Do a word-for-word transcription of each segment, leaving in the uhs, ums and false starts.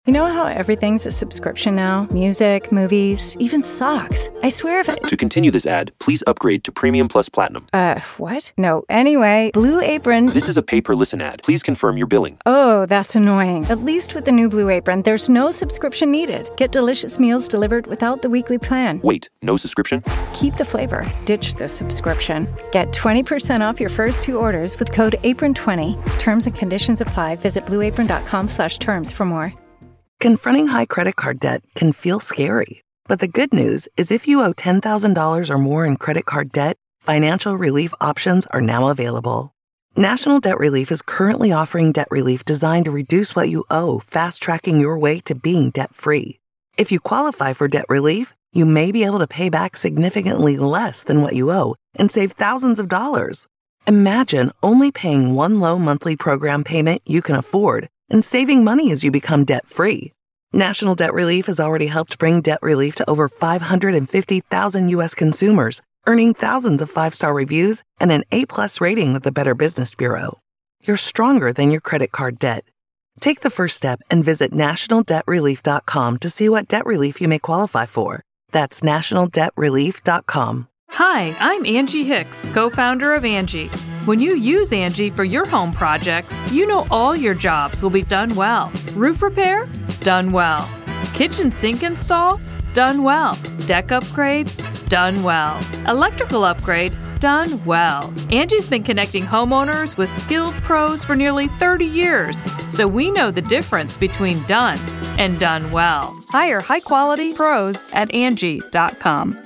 You know how everything's a subscription now? Music, movies, even socks. I swear if it... To continue this ad, please upgrade to Premium Plus Platinum. Uh, what? No. Anyway, Blue Apron... This is a pay-per-listen ad. Please confirm your billing. Oh, that's annoying. At least with the new Blue Apron, there's no subscription needed. Get delicious meals delivered without the weekly plan. Wait, no subscription? Keep the flavor. Ditch the subscription. Get twenty percent off your first two orders with code apron twenty. Terms and conditions apply. Visit blueapron.com slash terms for more. Confronting high credit card debt can feel scary, but the good news is if you owe ten thousand dollars or more in credit card debt, financial relief options are now available. National Debt Relief is currently offering debt relief designed to reduce what you owe, fast-tracking your way to being debt-free. If you qualify for debt relief, you may be able to pay back significantly less than what you owe and save thousands of dollars. Imagine only paying one low monthly program payment you can afford and saving money as you become debt-free. National Debt Relief has already helped bring debt relief to over five hundred fifty thousand U S consumers, earning thousands of five-star reviews and an A-plus rating with the Better Business Bureau. You're stronger than your credit card debt. Take the first step and visit national debt relief dot com to see what debt relief you may qualify for. That's national debt relief dot com. Hi, I'm Angie Hicks, co-founder of Angie. When you use Angie for your home projects, you know all your jobs will be done well. Roof repair? Done well. Kitchen sink install? Done well. Deck upgrades? Done well. Electrical upgrade? Done well. Angie's been connecting homeowners with skilled pros for nearly thirty years, so we know the difference between done and done well. Hire high-quality pros at Angie dot com.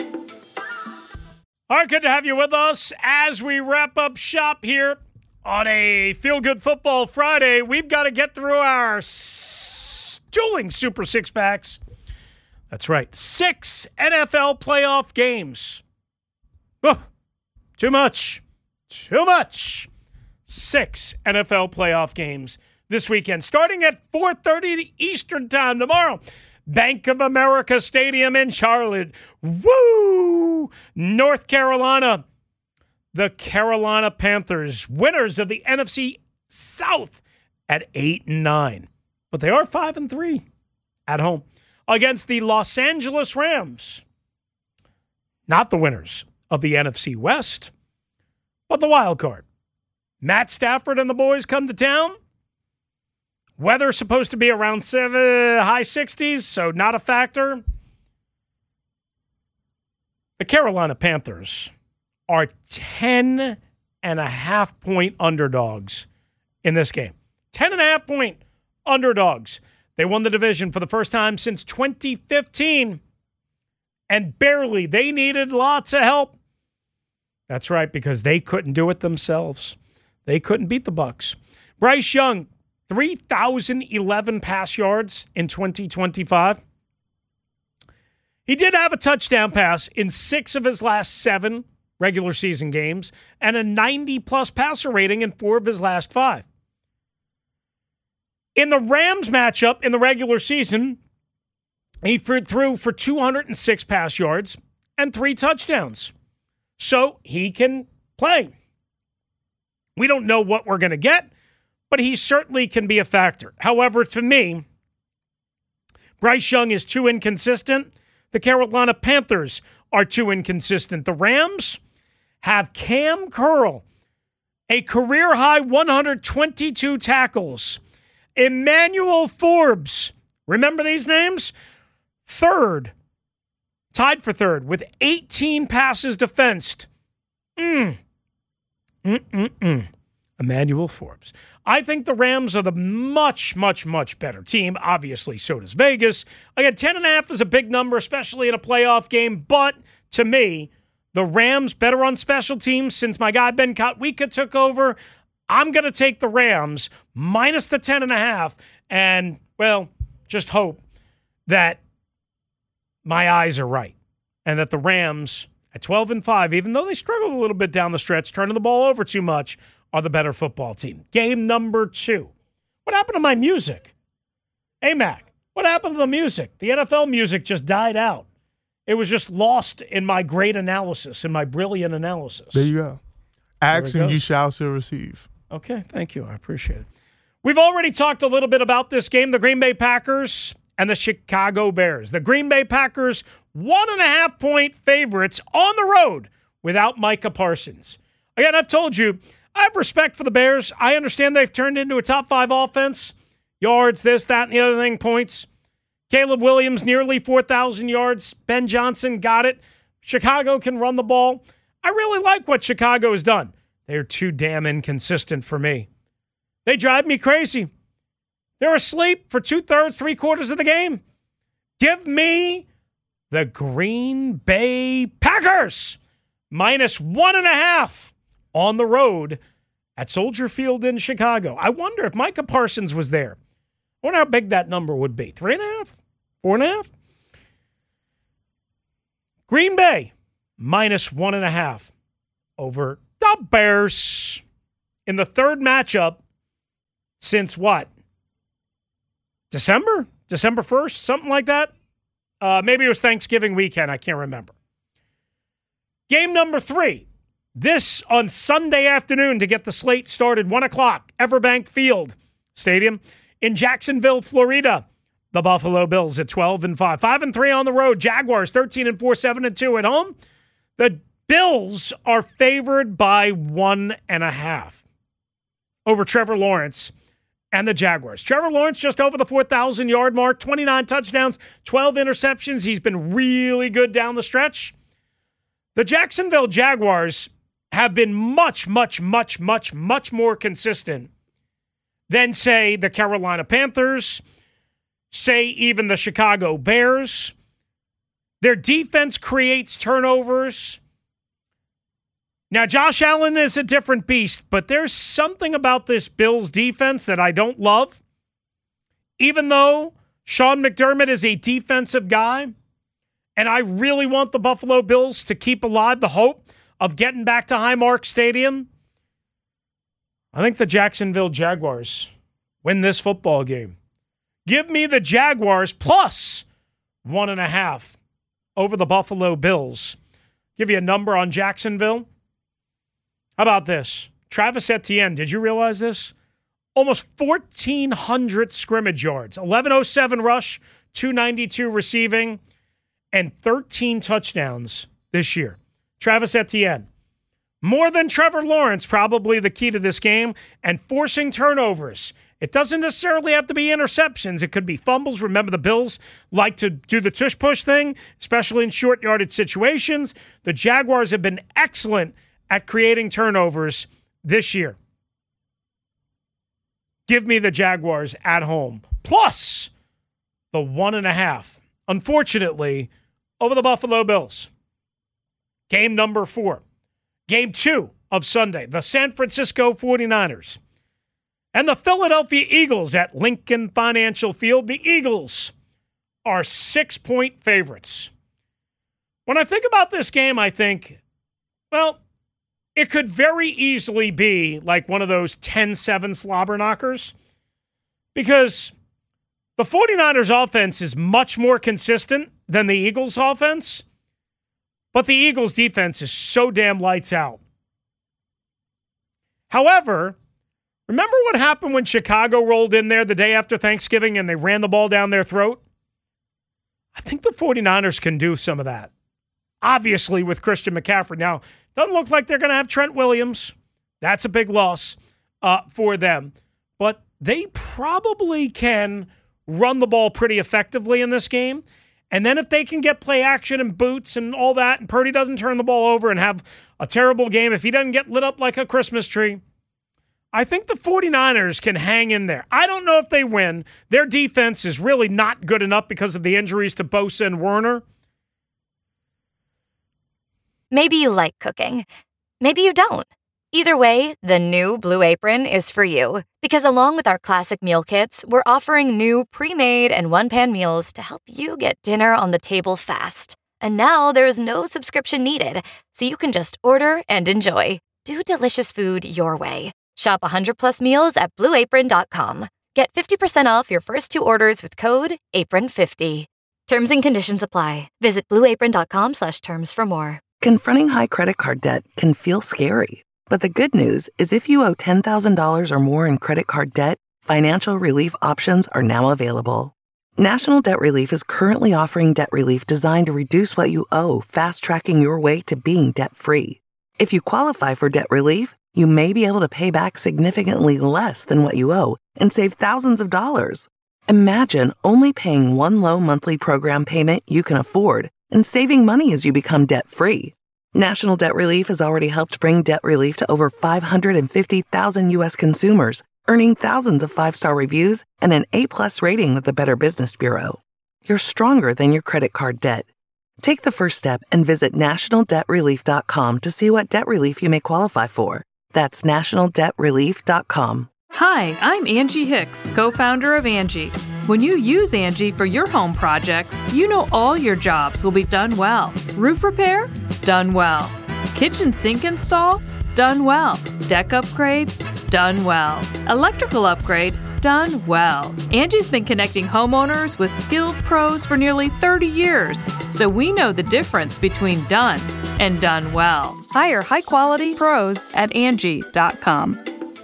All right, good to have you with us as we wrap up shop here on a Feel Good Football Friday. We've got to get through our stooling Super Six Packs. That's right, six N F L playoff games. Oh, too much. Too much. Six N F L playoff games this weekend, starting at four thirty Eastern Time tomorrow. Bank of America Stadium in Charlotte. Woo! North Carolina. The Carolina Panthers, winners of the N F C South at eight and nine. But they are five and three at home against the Los Angeles Rams. Not the winners of the N F C West, but the wild card. Matt Stafford and the boys come to town. Weather supposed to be around seven, high sixties, so not a factor. The Carolina Panthers are ten and a half point underdogs in this game. Ten and a half point underdogs. They won the division for the first time since twenty fifteen, and barely. They needed lots of help. That's right, because they couldn't do it themselves. They couldn't beat the Bucs. Bryce Young, three thousand eleven pass yards in twenty twenty-five. He did have a touchdown pass in six of his last seven regular season games and a ninety-plus passer rating in four of his last five. In the Rams matchup in the regular season, he threw for two hundred six pass yards and three touchdowns. So he can play. We don't know what we're going to get, but he certainly can be a factor. However, to me, Bryce Young is too inconsistent. The Carolina Panthers are too inconsistent. The Rams have Cam Curl, a career-high one hundred twenty-two tackles. Emmanuel Forbes, remember these names? Third, tied for third with eighteen passes defensed. Mm. Mm-mm-mm. Emmanuel Forbes. I think the Rams are the much, much, much better team. Obviously, so does Vegas. Again, ten and a half is a big number, especially in a playoff game. But to me, the Rams better on special teams since my guy Ben Kotwika took over. I'm going to take the Rams minus the ten and a half and, well, just hope that my eyes are right and that the Rams at twelve and five, even though they struggled a little bit down the stretch, turning the ball over too much, are the better football team. Game number two. What happened to my music? A-Mac, what happened to the music? The N F L music just died out. It was just lost in my great analysis, in my brilliant analysis. There you go. Ask and you shall still receive. Okay, thank you. I appreciate it. We've already talked a little bit about this game, the Green Bay Packers and the Chicago Bears. The Green Bay Packers, one and a half point favorites on the road without Micah Parsons. Again, I've told you, I have respect for the Bears. I understand they've turned into a top five offense. Yards, this, that, and the other thing, points. Caleb Williams, nearly four thousand yards. Ben Johnson got it. Chicago can run the ball. I really like what Chicago has done. They're too damn inconsistent for me. They drive me crazy. They're asleep for two-thirds, three-quarters of the game. Give me the Green Bay Packers minus one and a half on the road at Soldier Field in Chicago. I wonder if Micah Parsons was there. I wonder how big that number would be. Three and a half? Four and a half? Green Bay minus one and a half over the Bears in the third matchup since what? December? December first? Something like that? Uh, maybe it was Thanksgiving weekend. I can't remember. Game number three. This on Sunday afternoon to get the slate started. one o'clock, Everbank Field Stadium in Jacksonville, Florida. The Buffalo Bills at twelve and five. five and three on the road. Jaguars thirteen and four, seven and two at home. The Bills are favored by one and a half over Trevor Lawrence and the Jaguars. Trevor Lawrence just over the four thousand yard mark, twenty-nine touchdowns, twelve interceptions. He's been really good down the stretch. The Jacksonville Jaguars have been much, much, much, much, much more consistent than, say, the Carolina Panthers, say even the Chicago Bears. Their defense creates turnovers. Now, Josh Allen is a different beast, but there's something about this Bills defense that I don't love. Even though Sean McDermott is a defensive guy, and I really want the Buffalo Bills to keep alive the hope of getting back to Highmark Stadium, I think the Jacksonville Jaguars win this football game. Give me the Jaguars plus one and a half over the Buffalo Bills. Give you a number on Jacksonville. How about this? Travis Etienne, did you realize this? Almost fourteen hundred scrimmage yards, eleven oh seven rush, two ninety-two receiving, and thirteen touchdowns this year. Travis Etienne. More than Trevor Lawrence, probably the key to this game, and forcing turnovers. It doesn't necessarily have to be interceptions. It could be fumbles. Remember, the Bills like to do the tush-push thing, especially in short-yardage situations. The Jaguars have been excellent at creating turnovers this year. Give me the Jaguars at home. Plus the one and a half. Unfortunately, over the Buffalo Bills. Game number four. Game two of Sunday. The San Francisco forty-niners and the Philadelphia Eagles at Lincoln Financial Field. The Eagles are six-point favorites. When I think about this game, I think, well, it could very easily be like one of those ten seven slobber knockers because the forty-niners offense is much more consistent than the Eagles offense, but the Eagles defense is so damn lights out. However, remember what happened when Chicago rolled in there the day after Thanksgiving and they ran the ball down their throat? I think the forty-niners can do some of that. Obviously with Christian McCaffrey. Now, doesn't look like they're going to have Trent Williams. That's a big loss uh, for them. But they probably can run the ball pretty effectively in this game. And then if they can get play action and boots and all that, and Purdy doesn't turn the ball over and have a terrible game, if he doesn't get lit up like a Christmas tree, I think the forty-niners can hang in there. I don't know if they win. Their defense is really not good enough because of the injuries to Bosa and Werner. Maybe you like cooking. Maybe you don't. Either way, the new Blue Apron is for you. Because along with our classic meal kits, we're offering new pre-made and one-pan meals to help you get dinner on the table fast. And now there's no subscription needed, so you can just order and enjoy. Do delicious food your way. Shop one hundred plus meals at blue apron dot com. Get fifty percent off your first two orders with code apron fifty. Terms and conditions apply. Visit blue apron dot com slash terms for more. Confronting high credit card debt can feel scary. But the good news is if you owe ten thousand dollars or more in credit card debt, financial relief options are now available. National Debt Relief is currently offering debt relief designed to reduce what you owe, fast-tracking your way to being debt-free. If you qualify for debt relief, you may be able to pay back significantly less than what you owe and save thousands of dollars. Imagine only paying one low monthly program payment you can afford and saving money as you become debt-free. National Debt Relief has already helped bring debt relief to over five hundred fifty thousand U S consumers, earning thousands of five-star reviews and an A-plus rating with the Better Business Bureau. You're stronger than your credit card debt. Take the first step and visit national debt relief dot com to see what debt relief you may qualify for. That's national debt relief dot com. Hi, I'm Angie Hicks, co-founder of Angie. When you use Angie for your home projects, you know all your jobs will be done well. Roof repair? Done well. Kitchen sink install? Done well. Deck upgrades? Done well. Electrical upgrade? Done well. Angie's been connecting homeowners with skilled pros for nearly thirty years, so we know the difference between done and done well. Hire high-quality pros at Angie dot com.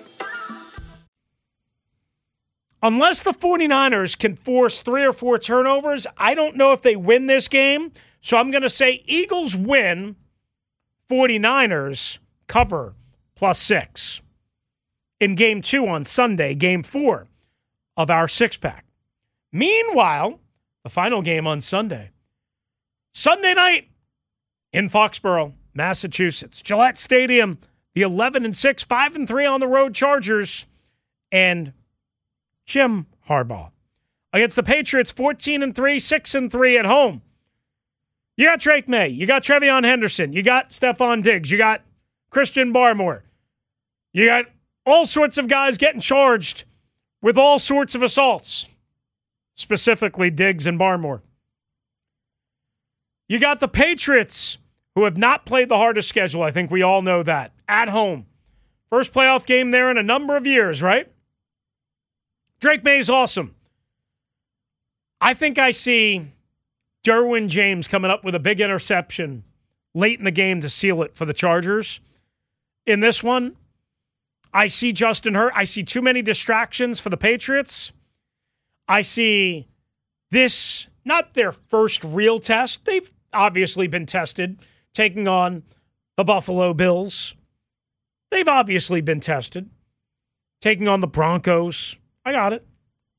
Unless the 49ers can force three or four turnovers, I don't know if they win this game. So I'm going to say Eagles win, 49ers cover plus six. In game two on Sunday, game four of our six-pack. Meanwhile, the final game on Sunday. Sunday night in Foxborough, Massachusetts. Gillette Stadium, the eleven and six, five and three on the road Chargers, and Jim Harbaugh against the Patriots, fourteen and three, six and three at home. You got Drake May, you got Trevion Henderson, you got Stephon Diggs, you got Christian Barmore. You got all sorts of guys getting charged with all sorts of assaults, specifically Diggs and Barmore. You got the Patriots, who have not played the hardest schedule. I think we all know that. At home. First playoff game there in a number of years, right? Drake May's awesome. I think I see Derwin James coming up with a big interception late in the game to seal it for the Chargers. In this one, I see Justin Hurt. I see too many distractions for the Patriots. I see this, not their first real test. They've obviously been tested, taking on the Buffalo Bills. They've obviously been tested, taking on the Broncos. I got it.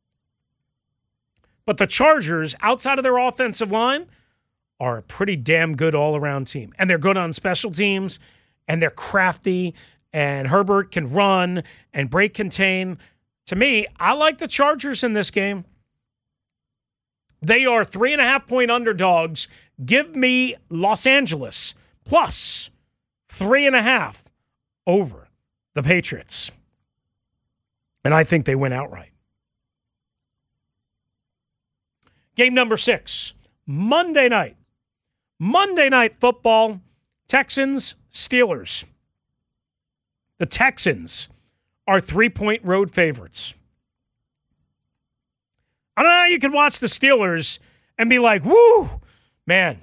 But the Chargers, outside of their offensive line, are a pretty damn good all-around team. And they're good on special teams, and they're crafty, and Herbert can run and break contain. To me, I like the Chargers in this game. They are three and a half point underdogs. Give me Los Angeles plus three and a half over the Patriots. And I think they win outright. Game number six, Monday night. Monday night football, Texans, Steelers. The Texans are three-point road favorites. I don't know how you can watch the Steelers and be like, woo, man,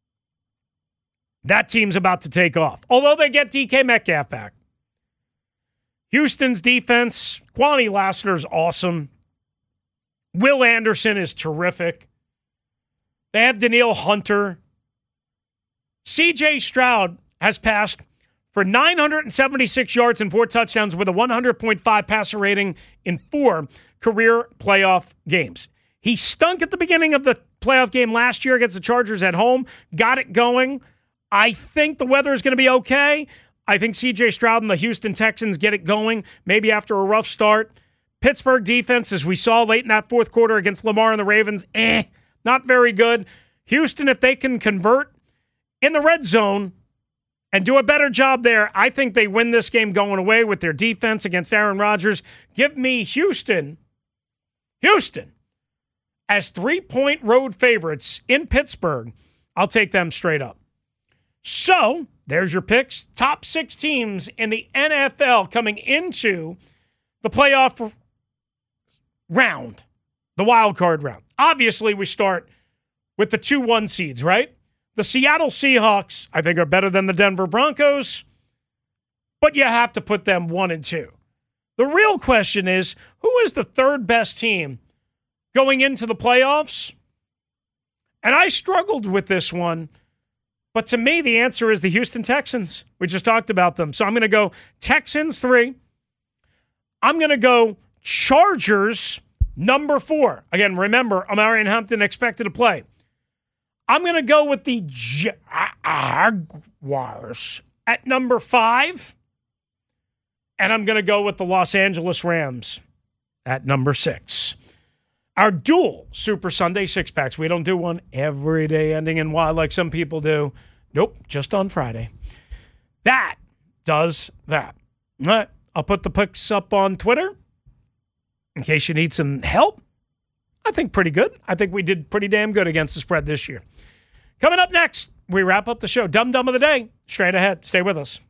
that team's about to take off. Although they get D K Metcalf back. Houston's defense, Kwame Lassiter's awesome. Will Anderson is terrific. They have Danielle Hunter. C J Stroud has passed for nine hundred seventy-six yards and four touchdowns with a one hundred point five passer rating in four career playoff games. He stunk at the beginning of the playoff game last year against the Chargers at home, got it going. I think the weather is going to be okay. I think C J Stroud and the Houston Texans get it going, maybe after a rough start. Pittsburgh defense, as we saw late in that fourth quarter against Lamar and the Ravens, eh, not very good. Houston, if they can convert in the red zone and do a better job there, I think they win this game going away with their defense against Aaron Rodgers. Give me Houston, Houston, as three-point road favorites in Pittsburgh. I'll take them straight up. So, there's your picks. Top six teams in the N F L coming into the playoff round, the wild card round. Obviously, we start with the two one seeds, right? The Seattle Seahawks, I think, are better than the Denver Broncos, but you have to put them one and two. The real question is, who is the third best team going into the playoffs? And I struggled with this one, but to me, the answer is the Houston Texans. We just talked about them. So I'm going to go Texans three. I'm going to go Chargers number four. Again, remember, Omarion Hampton expected to play. I'm going to go with the Jaguars at number five. And I'm going to go with the Los Angeles Rams at number six. Our dual Super Sunday six-packs. We don't do one every day ending in Y like some people do. Nope, just on Friday. That does that. All right, I'll put the picks up on Twitter in case you need some help. I think pretty good. I think we did pretty damn good against the spread this year. Coming up next, we wrap up the show. Dum Dum of the Day. Straight ahead. Stay with us.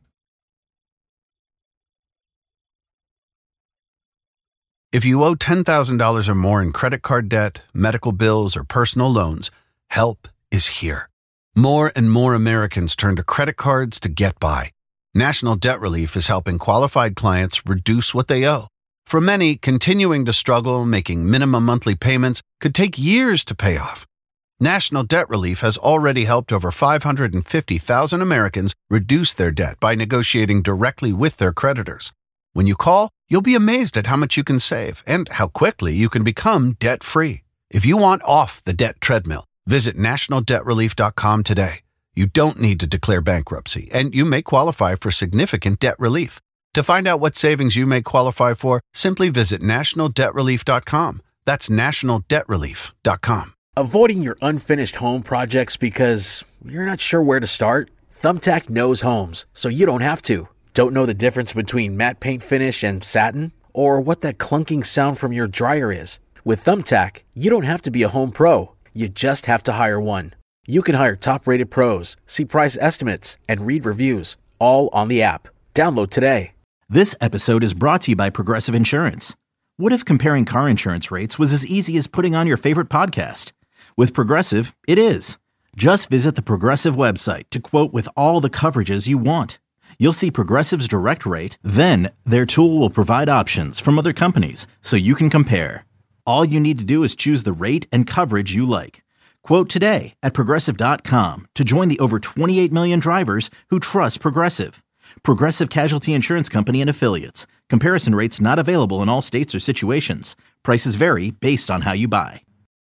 If you owe ten thousand dollars or more in credit card debt, medical bills, or personal loans, help is here. More and more Americans turn to credit cards to get by. National Debt Relief is helping qualified clients reduce what they owe. For many, continuing to struggle making minimum monthly payments could take years to pay off. National Debt Relief has already helped over five hundred fifty thousand Americans reduce their debt by negotiating directly with their creditors. When you call, you'll be amazed at how much you can save and how quickly you can become debt-free. If you want off the debt treadmill, visit national debt relief dot com today. You don't need to declare bankruptcy, and you may qualify for significant debt relief. To find out what savings you may qualify for, simply visit national debt relief dot com. That's national debt relief dot com. Avoiding your unfinished home projects because you're not sure where to start? Thumbtack knows homes, so you don't have to. Don't know the difference between matte paint finish and satin? Or what that clunking sound from your dryer is? With Thumbtack, you don't have to be a home pro. You just have to hire one. You can hire top-rated pros, see price estimates, and read reviews, all on the app. Download today. This episode is brought to you by Progressive Insurance. What if comparing car insurance rates was as easy as putting on your favorite podcast? With Progressive, it is. Just visit the Progressive website to quote with all the coverages you want. You'll see Progressive's direct rate, then their tool will provide options from other companies so you can compare. All you need to do is choose the rate and coverage you like. Quote today at progressive dot com to join the over twenty-eight million drivers who trust Progressive. Progressive Casualty Insurance Company and Affiliates. Comparison rates not available in all states or situations. Prices vary based on how you buy.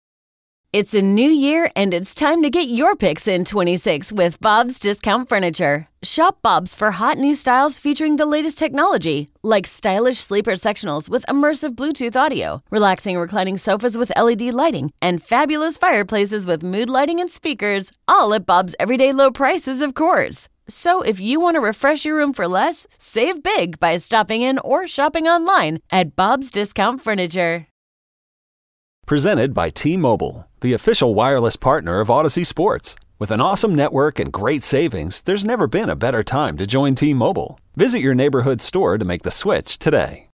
It's a new year, and it's time to get your picks in twenty-six with Bob's Discount Furniture. Shop Bob's for hot new styles featuring the latest technology, like stylish sleeper sectionals with immersive Bluetooth audio, relaxing reclining sofas with L E D lighting, and fabulous fireplaces with mood lighting and speakers, all at Bob's everyday low prices, of course. So if you want to refresh your room for less, save big by stopping in or shopping online at Bob's Discount Furniture. Presented by T-Mobile, the official wireless partner of Odyssey Sports. With an awesome network and great savings, there's never been a better time to join T-Mobile. Visit your neighborhood store to make the switch today.